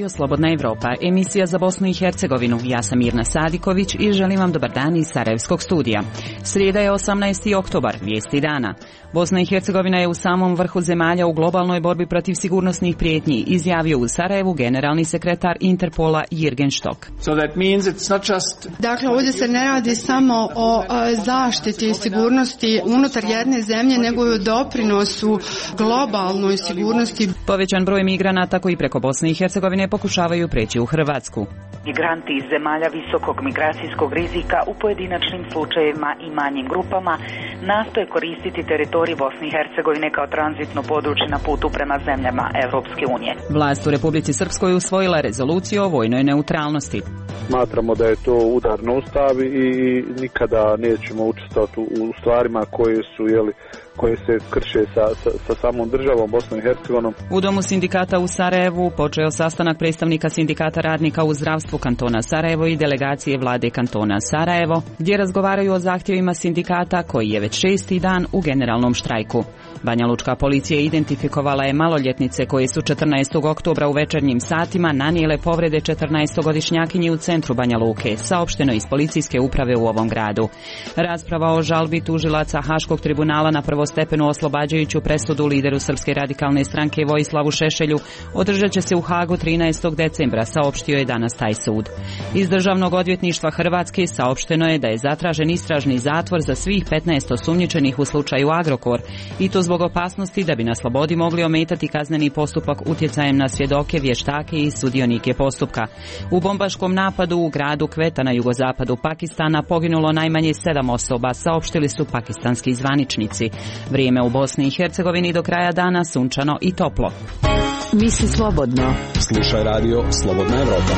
Radio Slobodna Evropa, emisija za Bosnu i Hercegovinu. Ja sam Mirna Sadiković i želim vam dobar dan iz Sarajevskog studija. Srijeda je 18. oktobar, vijesti dana. Bosna i Hercegovina je u samom vrhu zemalja u globalnoj borbi protiv sigurnosnih prijetnji, izjavio u Sarajevu generalni sekretar Interpola Jürgen Stock. Dakle, ovdje se ne radi samo o zaštiti i sigurnosti unutar jedne zemlje, nego i o doprinosu globalnoj sigurnosti. Povećan broj migranata koji preko Bosne i Hercegovine pokušavaju preći u Hrvatsku. Migranti iz zemalja visokog migracijskog rizika u pojedinačnim slučajevima i manjim grupama nastoje koristiti teritorij Bosne i Hercegovine kao tranzitno područje na putu prema zemljama Evropske unije. Vlast u Republici Srpskoj usvojila rezoluciju o vojnoj neutralnosti. Smatramo da je to udar na Ustav i nikada nećemo učestvovati u stvarima koje se krše sa samom državom Bosnom i Hercegovinom. U Domu sindikata u Sarajevu počeo sastanak predstavnika sindikata radnika u zdravstvu kantona Sarajevo i delegacije vlade kantona Sarajevo, gdje razgovaraju o zahtjevima sindikata koji je već 6. dan u generalnom štrajku. Banjalučka policija identifikovala je maloljetnice koje su 14. oktobra u večernjim satima nanijele povrede 14-godišnjakinji u centru Banja Luke, saopšteno iz policijske uprave u ovom gradu. Rasprava o žalbi tužilaca Haškog tribunala na prvostepenu oslobađajuću presudu lideru Srpske radikalne stranke Vojislavu Šešelju održat će se u Hagu 13. decembra, saopštio je danas taj sud. Iz Državnog odvjetništva Hrvatske saopšteno je da je zatražen istražni zatvor za svih 15 osumnjičenih u slučaju Agrokor, i to zbog opasnosti da bi na slobodi mogli ometati kazneni postupak utjecajem na svjedoke, vještake i sudionike postupka. U bombaškom napadu u gradu Kveta na jugozapadu Pakistana poginulo najmanje 7 osoba, saopštili su pakistanski zvaničnici. Vrijeme u Bosni i Hercegovini do kraja dana sunčano i toplo. Misli slobodno. Slušaj radio Slobodna Evropa.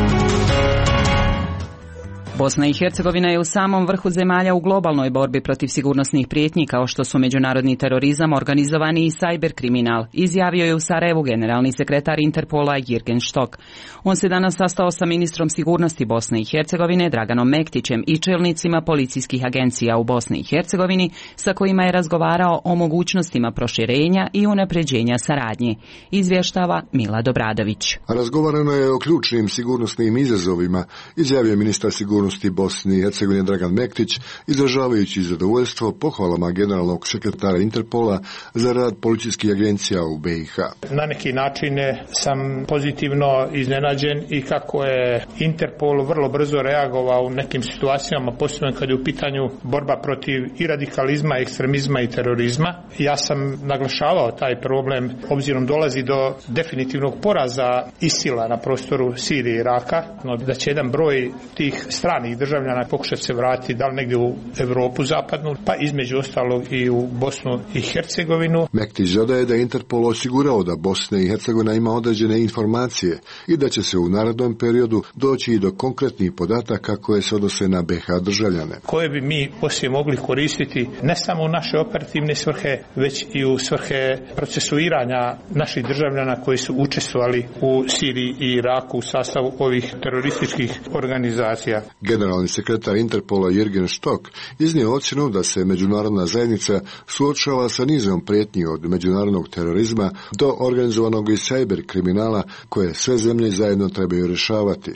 Bosna i Hercegovina je u samom vrhu zemalja u globalnoj borbi protiv sigurnosnih prijetnji kao što su međunarodni terorizam, organizovani i sajber kriminal, izjavio je u Sarajevu generalni sekretar Interpola Jürgen Stock. On se danas sastao sa ministrom sigurnosti Bosne i Hercegovine Draganom Mektićem i čelnicima policijskih agencija u Bosni i Hercegovini sa kojima je razgovarao o mogućnostima proširenja i unapređenja saradnje, izvještava Mila Dobradović. Razgovarano je o ključnim sigurnosnim izazovima, izjavio ministar sigurnosti Bosne i Hercegovine Dragan Mektić, izražavajući zadovoljstvo pohvalama generalnog sekretara Interpola za rad policijskih agencija u BiH. Na neki način sam pozitivno iznenađen i kako je Interpol vrlo brzo reagovao u nekim situacijama, posebno kad je u pitanju borba protiv i radikalizma, ekstremizma i terorizma. Ja sam naglašavao taj problem obzirom dolazi do definitivnog poraza ISIL-a na prostoru Sirije i Iraka, no da će jedan broj tih stranih državljana pokušati se vratiti da li negdje u Europu zapadnu, pa između ostalog i u Bosnu i Hercegovinu. Mektić dodaje da je Interpol osigurao da Bosna i Hercegovina ima određene informacije i da će se u narednom periodu doći i do konkretnih podataka koje se odnose na BiH državljane. Koje bi mi poslije mogli koristiti ne samo u naše operativne svrhe, već i u svrhe procesuiranja naših državljana koji su učestvovali u Siriji i Iraku u sastavu ovih terorističkih organizacija. Generalni sekretar Interpola Jürgen Stock iznio ocjenu da se međunarodna zajednica suočava sa nizom prijetnji od međunarodnog terorizma do organizovanog i sajber kriminala koje sve zemlje zajedno trebaju rješavati.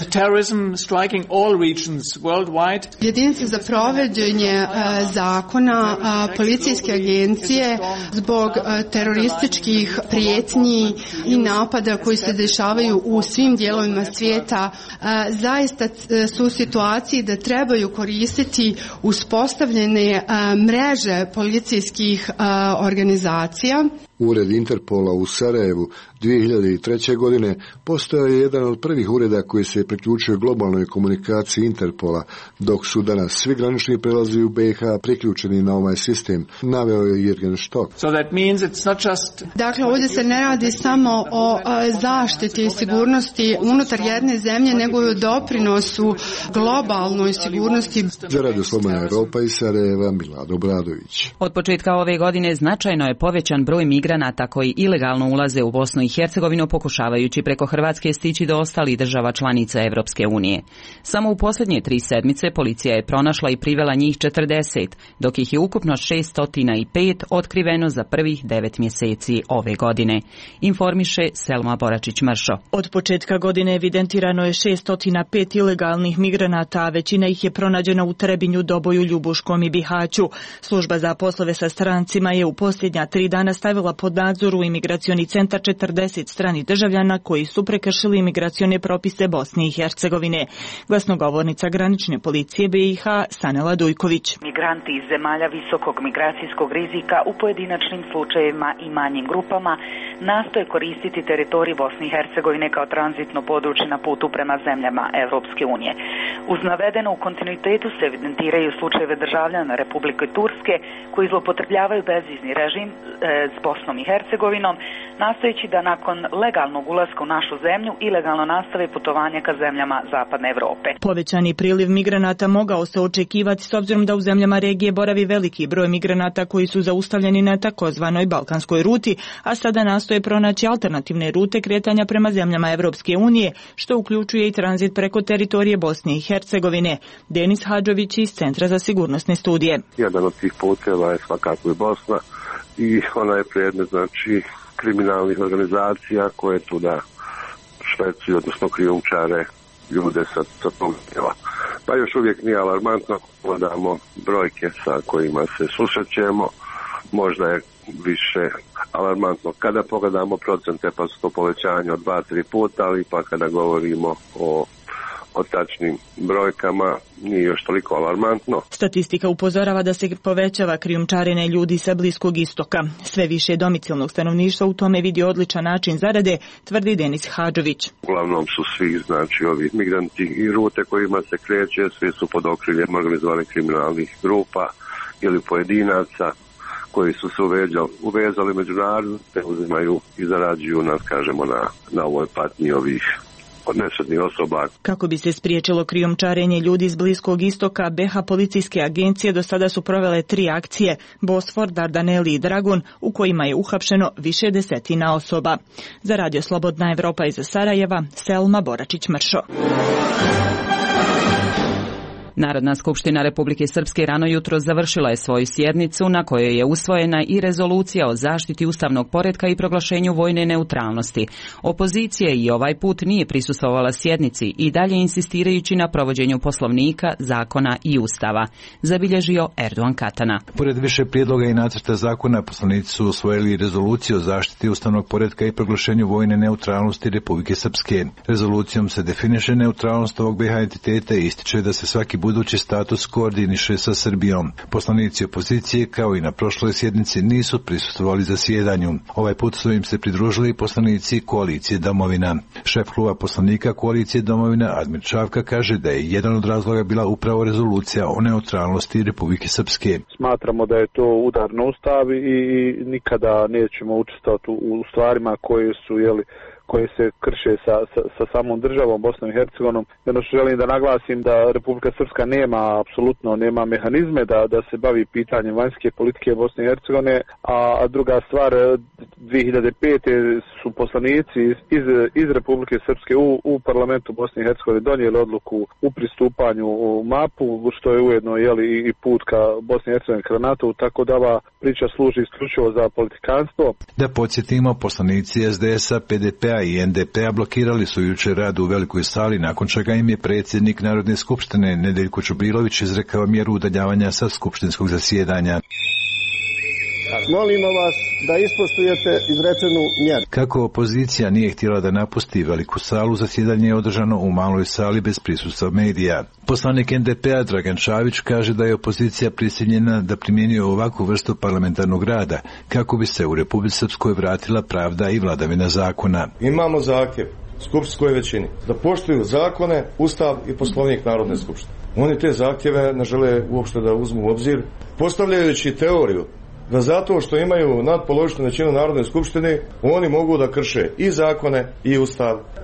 Jedinice za provođenje zakona, policijske agencije zbog terorističkih prijetnji i napada koji se dešavaju u svim dijelovima svijeta zaista su u situaciji da trebaju koristiti uspostavljene mreže policijskih organizacija. Ured Interpola u Sarajevu 2003. godine postao je jedan od prvih ureda koji se priključio globalnoj komunikaciji Interpola, dok su danas svi granični prelazi u BiH priključeni na ovaj sistem, naveo je Jürgen Stock. Dakle, ovdje se ne radi samo o zaštiti i sigurnosti unutar jedne zemlje, nego i o doprinosu globalnoj sigurnosti. Za Radio Slobodna Evropa iz Sarajeva, Mila Dobradović. Od početka ove godine značajno je povećan broj migranata migranata koji ilegalno ulaze u Bosnu i Hercegovinu pokušavajući preko Hrvatske stići do ostalih država članica Evropske unije. Samo u posljednje 3 sedmice policija je pronašla i privela njih 40, dok ih je ukupno 605 otkriveno za prvih 9 mjeseci ove godine. Informiše Selma Boračić-Mršo. Od početka godine evidentirano je 605 ilegalnih migranata, a većina ih je pronađena u Trebinju, Doboju, Ljubuškom i Bihaću. Služba za poslove sa strancima je u posljednja 3 dana stavila pod nadzor u imigracioni centar 40 stranih državljana koji su prekršili imigracione propise Bosne i Hercegovine. Glasnogovornica granične policije BiH Sanela Dujković. Migranti iz zemalja visokog migracijskog rizika u pojedinačnim slučajevima i manjim grupama nastoje koristiti teritorij Bosne i Hercegovine kao tranzitno područje na putu prema zemljama Evropske unije. Uz navedeno u kontinuitetu se evidentiraju slučajeve državljana Republike Turske koji zloupotrebljavaju bezvizni režim s Bosnom i Hercegovinom, nastojeći da nakon legalnog ulaska u našu zemlju ilegalno nastave putovanje ka zemljama Zapadne Evrope. Povećani priliv migranata mogao se očekivati s obzirom da u zemljama regije boravi veliki broj migranata koji su zaustavljeni na takozvanoj balkanskoj ruti, a sada nastoje pronaći alternativne rute kretanja prema zemljama Evropske unije, što uključuje i tranzit preko teritorije Bosne i Hercegovine. Denis Hadžović iz Centra za sigurnosne studije. Jedan od tih puteva je svakako i Bosna i ona je predmet, znači, kriminalnih organizacija koje tu da švercuju, odnosno krijumčare ljude sa tog djela. Pa još uvijek nije alarmantno, gledamo brojke sa kojima se susrećemo, možda je više alarmantno kada pogledamo procente, pa su to povećanje od 2-3 puta, ali pa kada govorimo o tačnim brojkama nije još toliko alarmantno. Statistika upozorava da se povećava krijumčarenje ljudi sa Bliskog istoka. Sve više domicilnog stanovništva u tome vidi odličan način zarade, tvrdi Denis Hadžović. Uglavnom su svi, znači, ovi migranti i rute kojima se kreće, svi su pod okriljem organizovanih kriminalnih grupa ili pojedinaca koji su se uvezali međunarodno, te uzimaju i zarađuju nas, kažemo, na ovoj patnji ovih odnesenih osoba. Kako bi se spriječilo krijumčarenje ljudi iz Bliskog istoka, BiH policijske agencije do sada su provele 3 akcije, Bosfor, Dardaneli i Dragon, u kojima je uhapšeno više desetina osoba. Za Radio Slobodna Evropa iz Sarajeva, Selma Boračić-Mršo. Narodna skupština Republike Srpske rano jutro završila je svoju sjednicu na kojoj je usvojena i rezolucija o zaštiti ustavnog poretka i proglašenju vojne neutralnosti. Opozicija i ovaj put nije prisustvovala sjednici i dalje insistirajući na provođenju poslovnika, zakona i ustava, zabilježio Erdogan Katana. Pored više prijedloga i nacrta zakona, poslanici su usvojili rezoluciju o zaštiti ustavnog poretka i proglašenju vojne neutralnosti Republike Srpske. Rezolucijom se definiše neutralnost ovog BiH entiteta i ističe da se svaki budući status koordiniše sa Srbijom. Poslanici opozicije, kao i na prošloj sjednici, nisu prisustvovali zasjedanju. Ovaj put su im se pridružili poslanici koalicije Domovina. Šef kluba poslanika koalicije Domovina, Admir Čavka, kaže da je jedan od razloga bila upravo rezolucija o neutralnosti Republike Srpske. Smatramo da je to udar na Ustav i nikada nećemo učestvovati u stvarima koje se krše sa samom državom Bosnom i Hercegovinom. Jedno što želim da naglasim da Republika Srpska nema mehanizme da se bavi pitanjem vanjske politike Bosne i Hercegovine, a druga stvar, 2005. su poslanici iz Republike Srpske u parlamentu Bosne i Hercegovine donijeli odluku u pristupanju u MAP-u, što je ujedno i put ka Bosni i Hercegovini ka NATO, tako da ova priča služi isključivo za politikanstvo. Da podsjetimo, poslanici SDS-a, PDP-a i NDP-a blokirali su jučer rad u velikoj sali, nakon čega im je predsjednik Narodne skupštine Nedeljko Čubrilović izrekao mjeru udaljavanja sa skupštinskog zasjedanja. Molimo vas da ispoštujete izrečenu mjeru. Kako opozicija nije htjela da napusti veliku salu, zasjedanje je održano u maloj sali bez prisustva medija. Poslanik NDP-a Dragan Čavić kaže da je opozicija prisiljena da primjenjuje ovakvu vrstu parlamentarnog rada kako bi se u Republici Srpskoj vratila pravda i vladavina zakona. Imamo zahtjev skupštinskoj većini da poštuju zakone, Ustav i Poslovnik Narodne skupštine. Oni te zahtjeve ne žele uopšte da uzmu u obzir, postavljajući teoriju da zato što imaju nadpolovičnu većinu Narodne skupštine, oni mogu da krše i zakone i Ustav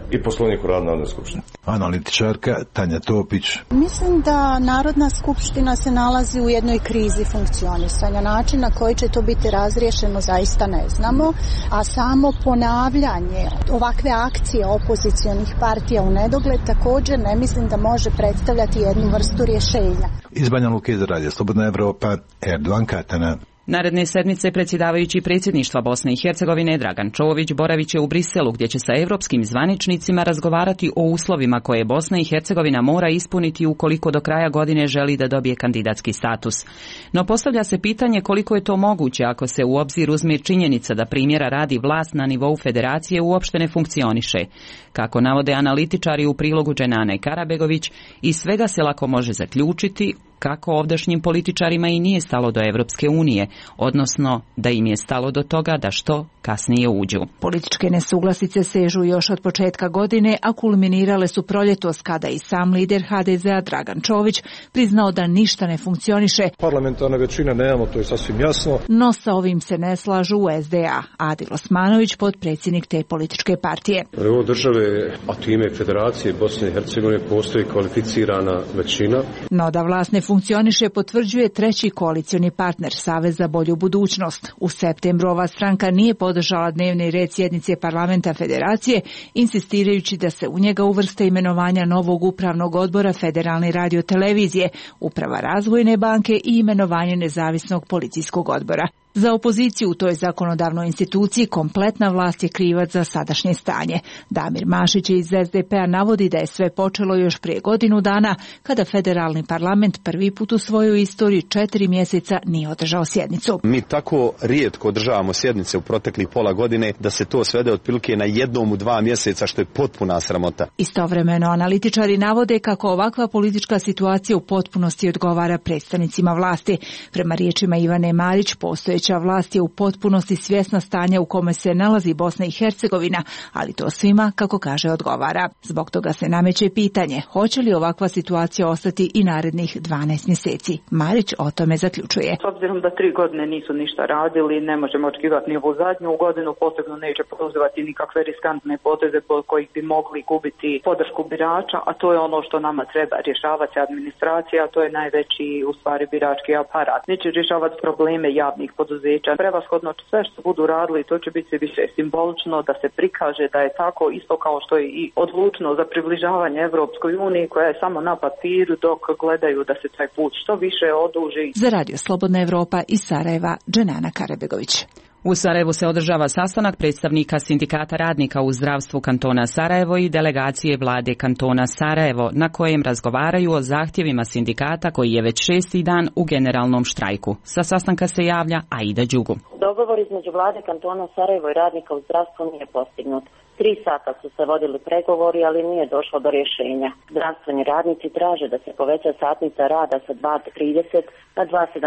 i Poslovnik o radu Narodne skupštine. Analitičarka Tanja Topić. Mislim da Narodna skupština se nalazi u jednoj krizi funkcionisanja. Način na koji će to biti razriješeno zaista ne znamo, a samo ponavljanje ovakve akcije opozicionih partija u nedogled također ne mislim da može predstavljati jednu vrstu rješenja. Iz Banja Luke za Radio Slobodna Evropa, Erdogan Katana. Naredne sedmice predsjedavajući predsjedništva Bosne i Hercegovine Dragan Čović boravit će u Briselu gdje će sa europskim zvaničnicima razgovarati o uslovima koje Bosna i Hercegovina mora ispuniti ukoliko do kraja godine želi da dobije kandidatski status. No postavlja se pitanje koliko je to moguće ako se u obzir uzme činjenica da primjera radi vlast na nivou federacije uopšte ne funkcioniše. Kako navode analitičari u prilogu Dženane Karabegović, iz svega se lako može zaključiti kako ovdašnjim političarima i nije stalo do Evropske unije, odnosno da im je stalo do toga da što kasnije uđu. Političke nesuglasice sežu još od početka godine, a kulminirale su proljetos kada i sam lider HDZ-a Dragan Čović priznao da ništa ne funkcioniše. Parlamentarne većine nemamo, to je sasvim jasno. No sa ovim se ne slažu u SDA. Adil Osmanović, potpredsjednik te političke partije. U države, a time Federacije Bosne i Hercegovine, postoji kvalificirana većina. No da vlast ne funkcioniše potvrđuje treći koalicioni partner Savez za bolju budućnost. U septembru ova stranka nije podržala dnevni red sjednice parlamenta federacije, insistirajući da se u njega uvrste imenovanja novog upravnog odbora Federalne radiotelevizije, uprava razvojne banke i imenovanje nezavisnog policijskog odbora. Za opoziciju u toj zakonodavnoj instituciji kompletna vlast je krivac za sadašnje stanje. Damir Mašić iz SDP-a navodi da je sve počelo još prije godinu dana, kada federalni parlament prvi put u svojoj istoriji 4 mjeseca nije održao sjednicu. Mi tako rijetko održavamo sjednice u proteklih pola godine da se to svede otprilike na jednom u 2 mjeseca, što je potpuna sramota. Istovremeno analitičari navode kako ovakva politička situacija u potpunosti odgovara predstavnicima vlasti. Prema riječima Ivane Marić, postojeća vlast je u potpunosti svjesna stanja u kome se nalazi Bosna i Hercegovina, ali to svima, kako kaže, odgovara. Zbog toga se nameće pitanje, hoće li ovakva situacija ostati i narednih 12 mjeseci. Marić o tome zaključuje. S obzirom da 3 godine nisu ništa radili, ne možemo očekivati ni ovu zadnju godinu, posebno neće poduzimati nikakve riskantne poteze pod kojih bi mogli gubiti podršku birača, a to je ono što nama treba rješavati administracija, to je najveći u stvari birački aparat. Neće rješavati probleme javnih poduzeća. Prevashodno sve što budu radili, to će biti više simbolično da se prikaže da je tako, isto kao što je i odlučno za približavanje Evropskoj uniji koja je samo na papiru, dok gledaju da se taj put što više oduži. Za Radio Slobodna Evropa iz Sarajeva, Dženana Karabegović. U Sarajevu se održava sastanak predstavnika Sindikata radnika u zdravstvu kantona Sarajevo i delegacije vlade kantona Sarajevo, na kojem razgovaraju o zahtjevima sindikata koji je već 6. dan u generalnom štrajku. Sa sastanka se javlja Aida Đugu. Dogovor između vlade kantona Sarajevo i radnika u zdravstvu nije postignut. 3 sata su se vodili pregovori, ali nije došlo do rješenja. Zdravstveni radnici traže da se poveća satnica rada sa 2,30 na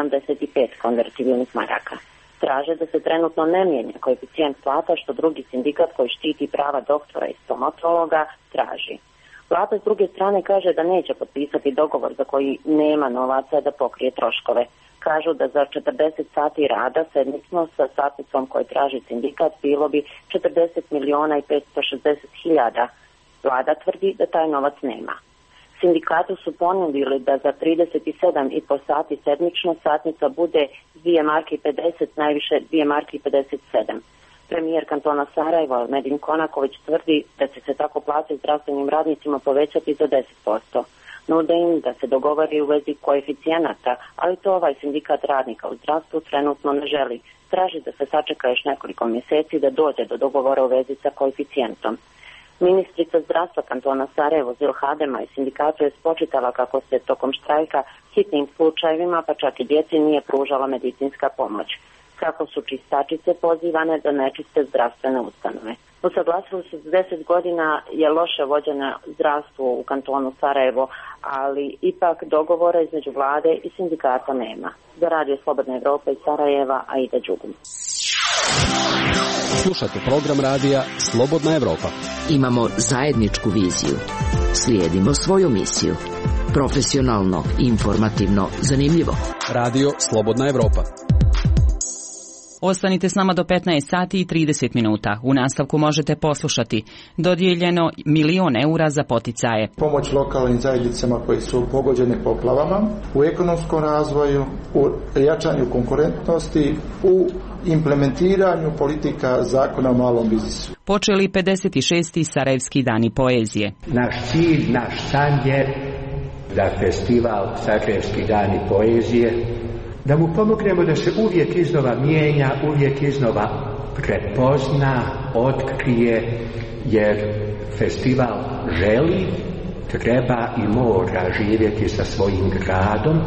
2,75 konvertibilnih maraka. Traže da se trenutno ne mijenja koeficijent plata, što drugi sindikat koji štiti prava doktora i stomatologa traži. Vlada s druge strane kaže da neće potpisati dogovor za koji nema novaca da pokrije troškove. Kažu da za 40 sati rada sedmično sa satnicom koje traži sindikat bilo bi 40.560.000. Vlada tvrdi da taj novac nema. Sindikatu su ponudili da za 37,5 sati sedmično satnica bude 2,50 marke, najviše 2,57 marke. Premijer kantona Sarajeva, Medin Konaković, tvrdi da će se tako plate zdravstvenim radnicima povećati za 10%. Nude im da se dogovori u vezi koeficijenata, ali to ovaj sindikat radnika u zdravstvu trenutno ne želi. Traži da se sačeka još nekoliko mjeseci da dođe do dogovora u vezi sa koeficijentom. Ministrica zdravstva kantona Sarajevo Zil Hadema i sindikatu je spočitala kako se tokom štrajka hitnim slučajevima, pa čak i djeci, nije pružala medicinska pomoć. Kako su čistačice pozivane da ne čiste zdravstvene ustanove. Usaglasili su 10 godina je loše vođeno zdravstvo u kantonu Sarajevo, ali ipak dogovora između vlade i sindikata nema. Za Radio Slobodna Evropa iz Sarajeva, Aida Đugum. Slušate program radija Slobodna Evropa. Imamo zajedničku viziju. Slijedimo svoju misiju. Profesionalno, informativno, zanimljivo. Radio Slobodna Evropa. Ostanite s nama do 15 sati i 30 minuta. U nastavku možete poslušati dodijeljeno 1.000.000 eura za poticaje. Pomoć lokalnim zajednicama koji su pogođene poplavama, u ekonomskom razvoju, u jačanju konkurentnosti, u implementiranju politika zakona o malom biznisu. Počeli 56. Sarajevski dani poezije. Naš cilj, naš san je da festival Sarajevski dani poezije, da mu pomognemo da se uvijek iznova mijenja, uvijek iznova prepozna, otkrije, jer festival želi, treba i mora živjeti sa svojim gradom.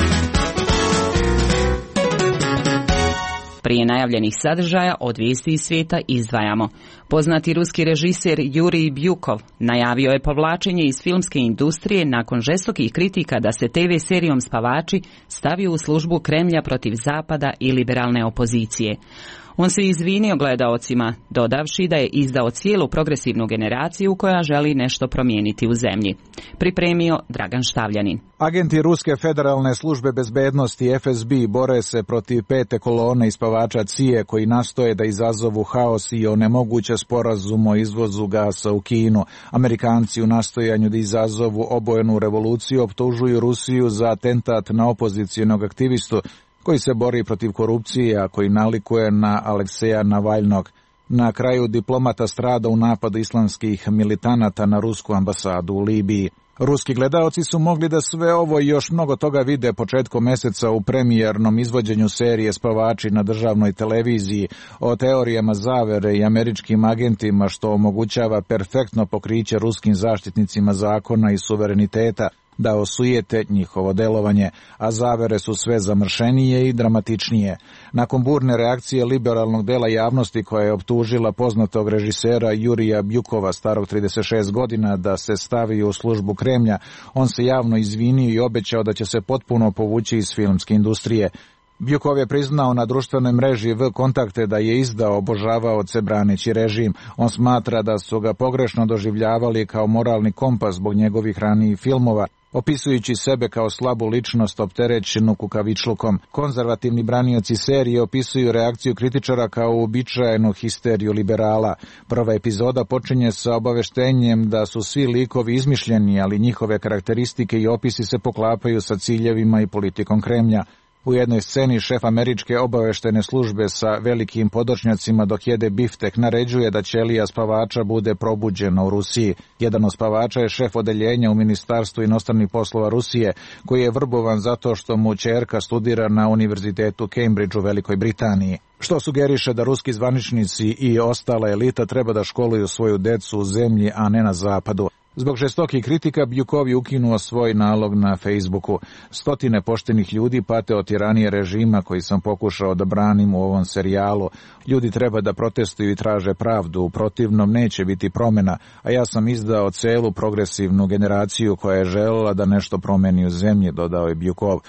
Prije najavljenih sadržaja od vijesti iz svijeta izdvajamo. Poznati ruski režiser Jurij Bjukov najavio je povlačenje iz filmske industrije nakon žestokih kritika da se TV serijom Spavači stavi u službu Kremlja protiv Zapada i liberalne opozicije. On se izvinio gledaocima, dodavši da je izdao cijelu progresivnu generaciju koja želi nešto promijeniti u zemlji. Pripremio Dragan Štavljanin. Agenti Ruske federalne službe bezbednosti FSB bore se protiv 5. kolone ispavača CIA koji nastoje da izazovu haos i onemoguće sporazum o izvozu gasa u Kinu. Amerikanci u nastojanju da izazovu obojenu revoluciju optužuju Rusiju za atentat na opozicijonog aktivistu koji se bori protiv korupcije, a koji nalikuje na Alekseja Navalnog. Na kraju diplomata strada u napadu islamskih militanata na rusku ambasadu u Libiji. Ruski gledaoci su mogli da sve ovo i još mnogo toga vide početkom mjeseca u premijernom izvođenju serije Spavači na državnoj televiziji o teorijama zavere i američkim agentima što omogućava perfektno pokriće ruskim zaštitnicima zakona i suvereniteta da osujete njihovo delovanje, a zavere su sve zamršenije i dramatičnije. Nakon burne reakcije liberalnog dela javnosti koja je optužila poznatog režisera Jurija Bjukova, starog 36 godina, da se stavi u službu Kremlja, on se javno izvinio i obećao da će se potpuno povući iz filmske industrije. Bjukov je priznao na društvenoj mreži V-Kontakte da je izdao obožavaoce braneći režim. On smatra da su ga pogrešno doživljavali kao moralni kompas zbog njegovih ranijih filmova, opisujući sebe kao slabu ličnost opterećenu kukavičlukom. Konzervativni branioci serije opisuju reakciju kritičara kao uobičajenu histeriju liberala. Prva epizoda počinje sa obaveštenjem da su svi likovi izmišljeni, ali njihove karakteristike i opisi se poklapaju sa ciljevima i politikom Kremlja. U jednoj sceni šef američke obaveštene službe sa velikim podočnjacima dok jede biftek naređuje da ćelija spavača bude probuđena u Rusiji. Jedan od spavača je šef odeljenja u Ministarstvu inostranih poslova Rusije, koji je vrbovan zato što mu ćerka studira na univerzitetu Cambridge u Velikoj Britaniji. Što sugeriše da ruski zvaničnici i ostala elita treba da školuju svoju decu u zemlji, a ne na zapadu. Zbog žestokih kritika Bjukov je ukinuo svoj nalog na Facebooku. Stotine poštenih ljudi pate od tiranije režima koji sam pokušao da branim u ovom serijalu. Ljudi treba da protestuju i traže pravdu, u protivnom neće biti promjena, a ja sam izdao celu progresivnu generaciju koja je željela da nešto promeni u zemlji, dodao je Bjukov.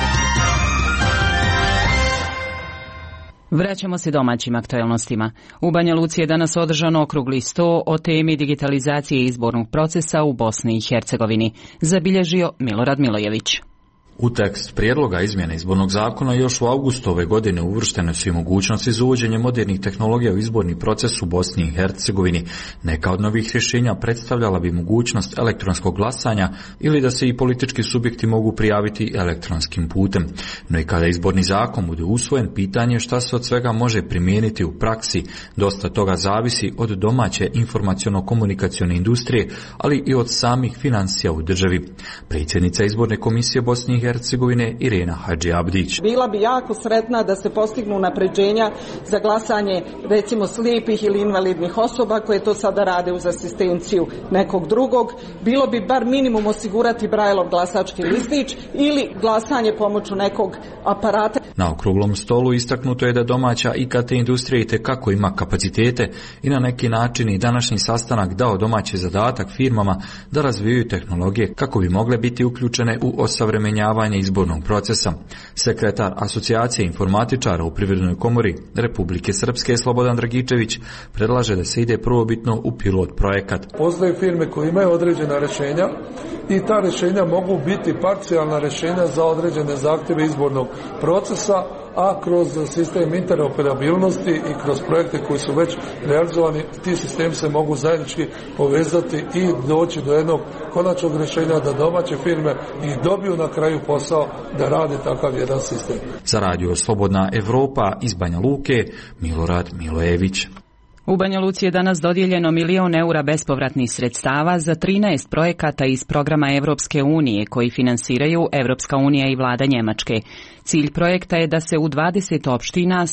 Vraćamo se domaćim aktualnostima. U Banja Luci je danas održan okrugli sto o temi digitalizacije izbornog procesa u Bosni i Hercegovini, zabilježio Milorad Milojević. U tekst prijedloga izmjene izbornog zakona još u avgustu ove godine uvrštene su i mogućnosti za uvođenje modernih tehnologija u izborni proces u Bosni i Hercegovini. Neka od novih rješenja predstavljala bi mogućnost elektronskog glasanja ili da se i politički subjekti mogu prijaviti elektronskim putem. No i kada izborni zakon bude usvojen, pitanje šta se od svega može primijeniti u praksi. Dosta toga zavisi od domaće informaciono-komunikacione industrije, ali i od samih financija u državi. Predsjednica izborne komisije Bosne i Hercegovine Irena Hadži Abdić. Bila bi jako sretna da se postignu unapređenja za glasanje recimo slijepih ili invalidnih osoba koje to sada rade uz asistenciju nekog drugog. Bilo bi bar minimum osigurati Braillov glasački listić ili glasanje pomoću nekog aparata. Na okruglom stolu istaknuto je da domaća IKT industrija itekako ima kapacitete i na neki način i današnji sastanak dao domaći zadatak firmama da razvijaju tehnologije kako bi mogle biti uključene u osavremenjavanje izbornog procesa. Sekretar Asocijacije informatičara u Privrednoj komori Republike Srpske Slobodan Dragičević predlaže da se ide prvobitno u pilot projekat. Postoje firme koje imaju određena rješenja i ta rješenja mogu biti parcijalna rješenja za određene zahtjeve izbornog procesa, a kroz sistem interoperabilnosti i kroz projekte koji su već realizovani, ti sistemi se mogu zajednički povezati i doći do jednog konačnog rješenja da domaće firme i dobiju na kraju posao da rade takav jedan sistem. Za Radio Slobodna Evropa iz Banja Luke, Milorad Milojević. U Banja Luci je danas dodijeljeno 1 milion eura bespovratnih sredstava za 13 projekata iz programa Evropske unije koji finansiraju Evropska unija i vlada Njemačke. Cilj projekta je da se u 20 opština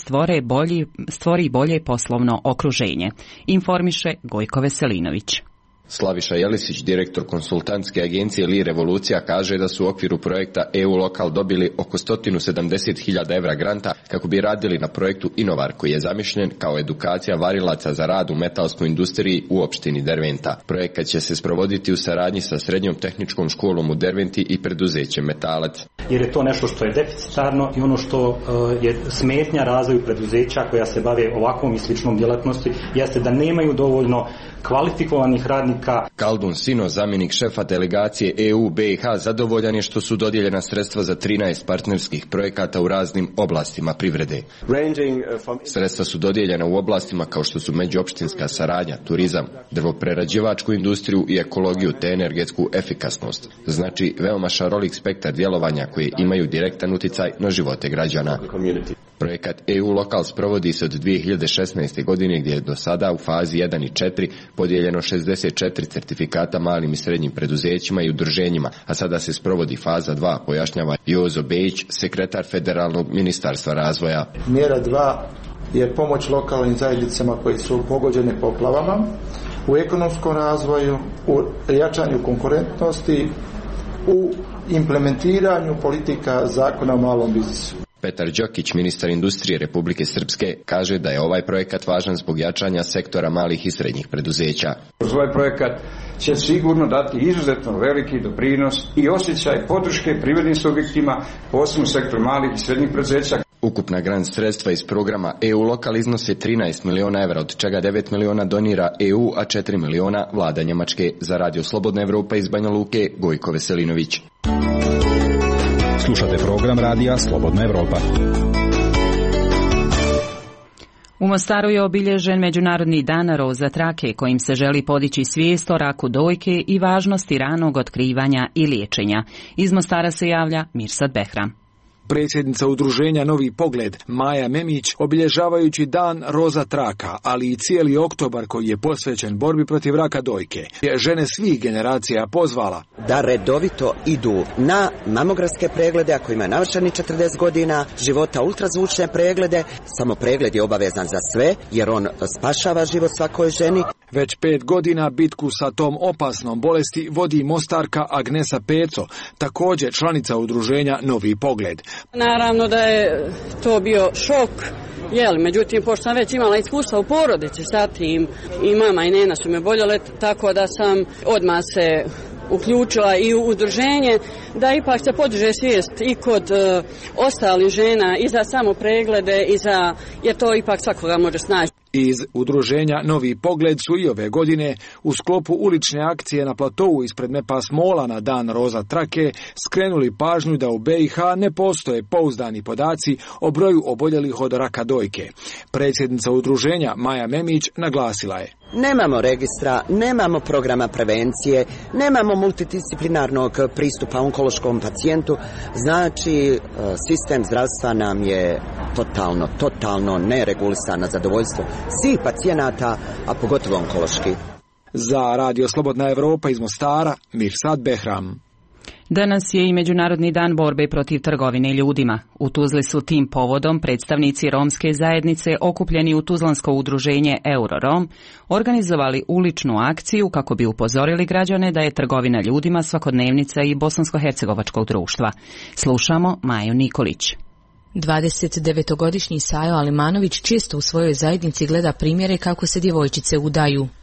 stvori bolje poslovno okruženje. Informiše Gojko Veselinović. Slaviša Jelisić, direktor konsultantske agencije Li Revolucija, kaže da su u okviru projekta EU Lokal dobili oko 170.000 evra granta kako bi radili na projektu Inovar, koji je zamišljen kao edukacija varilaca za rad u metalskoj industriji u opštini Derventa. Projekat će se sprovoditi u saradnji sa Srednjom tehničkom školom u Derventi i preduzećem Metalac. Jer je to nešto što je deficitarno i ono što je smetnja razvoju preduzeća koja se bave ovakvom i sličnom djelatnosti, jeste da nemaju dovoljno kvalifikovanih radnika. Kaldun Sino, zamjenik šefa delegacije EU BiH, zadovoljan je što su dodijeljena sredstva za 13 partnerskih projekata u raznim oblastima privrede. Sredstva su dodijeljena u oblastima kao što su međuopštinska saradnja, turizam, drvoprerađivačku industriju i ekologiju te energetsku efikasnost. Znači veoma šarolik spektar djelovanja koje imaju direktan uticaj na živote građana. Projekat EU Lokal sprovodi se od 2016. godine gdje je do sada u fazi 1 i 4 podijeljeno 64 certifikata malim i srednjim preduzećima i udruženjima, a sada se sprovodi faza 2, pojašnjava Jozo Bejić, sekretar Federalnog ministarstva razvoja. Mjera 2 je pomoć lokalnim zajednicama koji su pogođene poplavama, u ekonomskom razvoju, u jačanju konkurentnosti, u implementiranju politika zakona o malom biznisu. Petar Đokić, ministar industrije Republike Srpske, kaže da je ovaj projekat važan zbog jačanja sektora malih i srednjih preduzeća. Ovaj projekat će sigurno dati izuzetno veliki doprinos i osjećaj podrške privrednim subjektima, posebno sektoru malih i srednjih preduzeća. Ukupna grant sredstva iz programa EU Lokal iznose 13 miliona evra, od čega 9 miliona donira EU, a 4 miliona vlada Njemačke. Za Radio Slobodna Evropa iz Banja Luke, Gojko Veselinović. Slušate program Radija Slobodna Evropa. U Mostaru je obilježen Međunarodni dan roza trake kojim se želi podići svijest o raku dojke i važnosti ranog otkrivanja i liječenja. Iz Mostara se javlja Mirsad Behram. Predsjednica udruženja Novi pogled Maja Memić, obilježavajući dan roza traka, ali i cijeli oktobar koji je posvećen borbi protiv raka dojke, je žene svih generacija pozvala da redovito idu na mamografske preglede ako imaju navršeni 40 godina života, ultrazvučne preglede. Samo pregled je obavezan za sve jer on spašava život svakoj ženi. Već 5 godina bitku sa tom opasnom bolesti vodi Mostarka Agnesa Peco, također članica udruženja Novi pogled. Naravno da je to bio šok, međutim, pošto sam već imala iskustva u porodici sa tim, i mama i nena su me boljele, tako da sam odmah se uključila i u udruženje da ipak se podiže svijest i kod ostalih žena i za samo preglede i za, jer to ipak svakoga može snaći. Iz udruženja Novi pogled su i ove godine u sklopu ulične akcije na platovu ispred Mepas Mola na dan roza trake skrenuli pažnju da u BiH ne postoje pouzdani podaci o broju oboljelih od raka dojke. Predsjednica udruženja Maja Memić naglasila je: nemamo registra, nemamo programa prevencije, nemamo multidisciplinarnog pristupa onkološkom pacijentu, znači sistem zdravstva nam je totalno neregulisan na zadovoljstvo svih pacijenata, a pogotovo onkološki. Za Radio Slobodna Evropa iz Mostara, Mirsad Behram. Danas je i Međunarodni dan borbe protiv trgovine ljudima. U Tuzli su tim povodom predstavnici romske zajednice okupljeni u tuzlansko udruženje Eurorom organizovali uličnu akciju kako bi upozorili građane da je trgovina ljudima svakodnevnica i bosansko-hercegovačkog društva. Slušamo Maju Nikolić. 29-godišnji Sajo Alimanović često u svojoj zajednici gleda primjere kako se djevojčice udaju.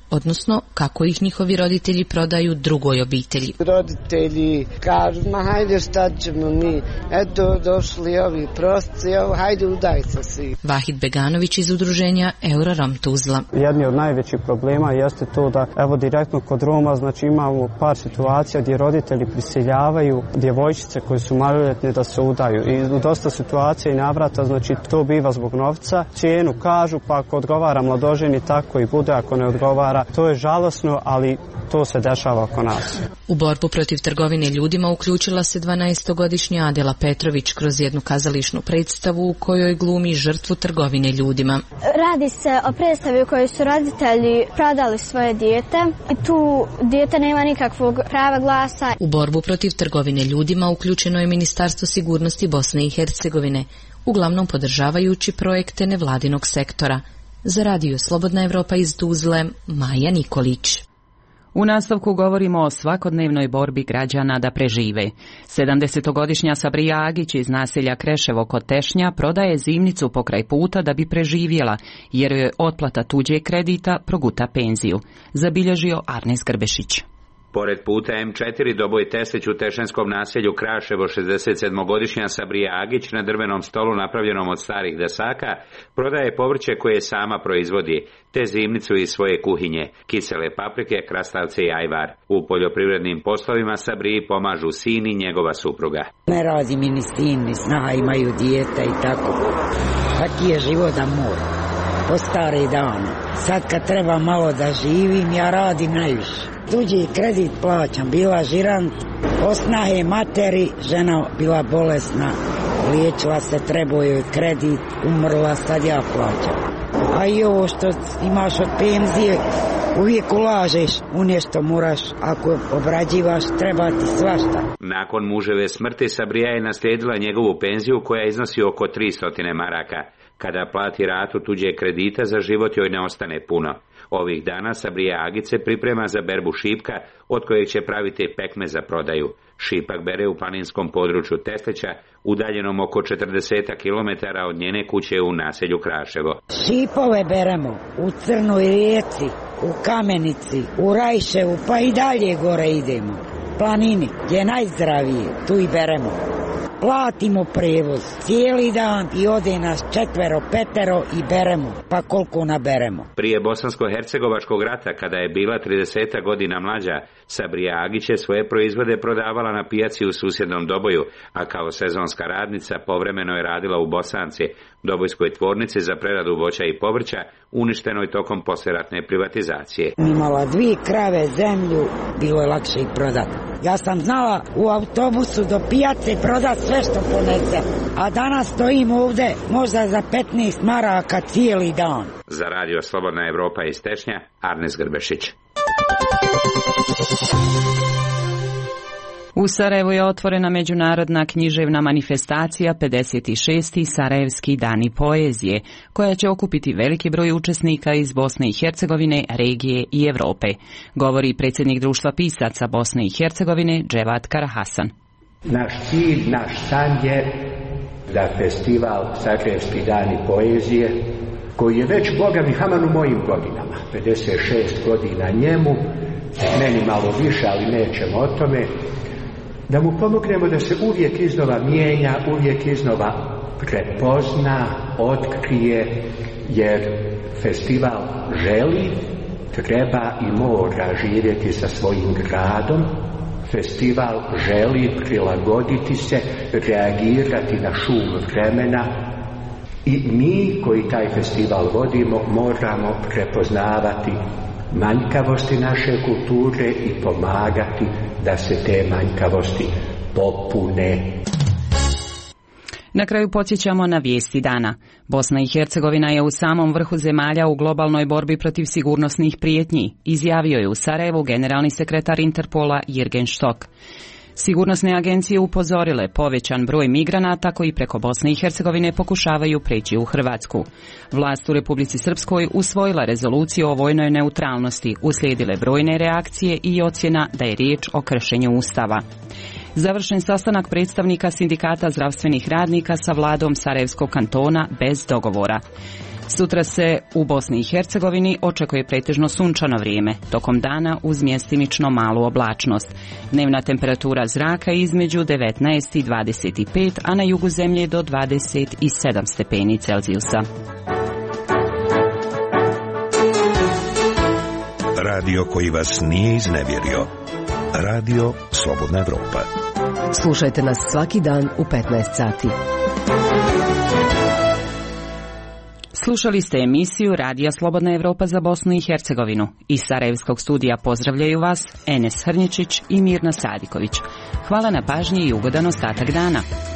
odnosno kako ih njihovi roditelji prodaju drugoj obitelji. Roditelji kažu, ma hajde šta ćemo mi, eto došli ovi prosci, hajde udaj se svi. Vahid Beganović iz udruženja Eurorom Tuzla. Jedni od najvećih problema jeste to da evo direktno kod Roma znači imamo par situacija gdje roditelji prisiljavaju djevojčice koje su maloljetne da se udaju i u dosta situacija i navrata znači to biva zbog novca, cijenu kažu pa ako odgovara mladoženi tako i bude, ako ne odgovara to je žalosno, ali to se dešava oko nas. U borbu protiv trgovine ljudima uključila se 12-godišnja Adela Petrović kroz jednu kazališnu predstavu u kojoj glumi žrtvu trgovine ljudima. Radi se o predstavi u kojoj su roditelji prodali svoje dijete i tu dijete nema nikakvog prava glasa. U borbu protiv trgovine ljudima uključeno je Ministarstvo sigurnosti Bosne i Hercegovine, uglavnom podržavajući projekte nevladinog sektora. Za radio Slobodna Evropa iz Tuzle, Maja Nikolić. U nastavku govorimo o svakodnevnoj borbi građana da prežive. 70-godišnja Sabrija Agić iz naselja Kreševo kod Tešnja prodaje zimnicu pokraj puta da bi preživjela, jer joj otplata tuđeg kredita proguta penziju. Zabilježio Arnes Grbešić. Pored puta M4 Doboj Teslić u Tešenskom naselju Kraševo 67-godišnja Sabrija Agić na drvenom stolu napravljenom od starih dasaka prodaje povrće koje sama proizvodi, te zimnicu iz svoje kuhinje, kisele paprike, krastavce i ajvar. U poljoprivrednim poslovima Sabriji pomažu sin i njegova supruga. Ne radi mi ni sin, ni snaha, imaju dijete i tako. Taki je život da mora. Po stare dane. Sad kad treba malo da živim, ja radim najviše. Tuđi kredit plaćam, bila žirant, osnahe materi, žena bila bolesna, liječila se, trebao joj kredit, umrla, sad ja plaćam. A i ovo što imaš od penzije, uvijek ulažeš u nešto, moraš, ako obrađivaš, treba ti svašta. Nakon muževe smrti Sabrija je naslijedila njegovu penziju koja iznosi oko 300 maraka. Kada plati ratu tuđe kredita, za život joj ne ostane puno. Ovih dana Sabrija Agić se priprema za berbu šipka, od kojeg će praviti pekme za prodaju. Šipak bere u planinskom području Teslića, udaljenom oko 40 km od njene kuće u naselju Kraševo. Šipove beremo u Crnoj rijeci, u Kamenici, u Rajševu, pa i dalje gore idemo. Planini, gdje je najzdravije, tu i beremo. Platimo prevoz cijeli dan i ode nas 4-5 i beremo, pa koliko naberemo. Prije Bosansko-hercegovačkog rata, kada je bila 30 godina mlađa, Sabrija Agić je svoje proizvode prodavala na pijaci u susjednom Doboju, a kao sezonska radnica povremeno je radila u Bosanci, Dobojskoj tvornici za preradu voća i povrća, uništenoj tokom poslijeratne privatizacije. Imala 2 krave, zemlju, bilo je lakše ih prodati. Ja sam znala u autobusu do pijace prodati sve što ponese, a danas stojim ovdje možda za 15 maraka cijeli dan. Za radio Slobodna Evropa iz Tešnja, Arnes Grbešić. U Sarajevu je otvorena međunarodna književna manifestacija 56. Sarajevski dani poezije, koja će okupiti veliki broj učesnika iz Bosne i Hercegovine, regije i Europe, govori predsjednik Društva pisaca Bosne i Hercegovine Dževat Karahasan. Naš cilj, naš san je da festival Sarajevski dani poezije, koji je već, Boga mi, haman u mojim godinama, 56 godina njemu, meni malo više, ali nećemo o tome, da mu pomognemo da se uvijek iznova mijenja, uvijek iznova prepozna, otkrije, jer festival želi, treba i mora živjeti sa svojim gradom. Festival želi prilagoditi se, reagirati na šum vremena i mi koji taj festival vodimo moramo prepoznavati manjkavosti naše kulture i pomagati da se te manjkavosti popune. Na kraju podsjećamo na vijesti dana. Bosna i Hercegovina je u samom vrhu zemalja u globalnoj borbi protiv sigurnosnih prijetnji, izjavio je u Sarajevu generalni sekretar Interpola Jirgen Štok. Sigurnosne agencije upozorile povećan broj migranata koji preko Bosne i Hercegovine pokušavaju preći u Hrvatsku. Vlast u Republici Srpskoj usvojila rezoluciju o vojnoj neutralnosti, uslijedile brojne reakcije i ocjena da je riječ o kršenju Ustava. Završen sastanak predstavnika sindikata zdravstvenih radnika sa vladom Sarajevskog kantona bez dogovora. Sutra se u Bosni i Hercegovini očekuje pretežno sunčano vrijeme, tokom dana uz mjestimično malu oblačnost. Dnevna temperatura zraka između 19 i 25, a na jugu zemlje do 27 stepeni Celzijusa. Radio koji vas nije iznevjerio. Radio Slobodna Evropa. Slušajte nas svaki dan u 15 sati. Slušali ste emisiju Radija Slobodna Evropa za Bosnu i Hercegovinu. Iz Sarajevskog studija pozdravljaju vas Enes Hrnječić i Mirna Sadiković. Hvala na pažnji i ugodan ostatak dana.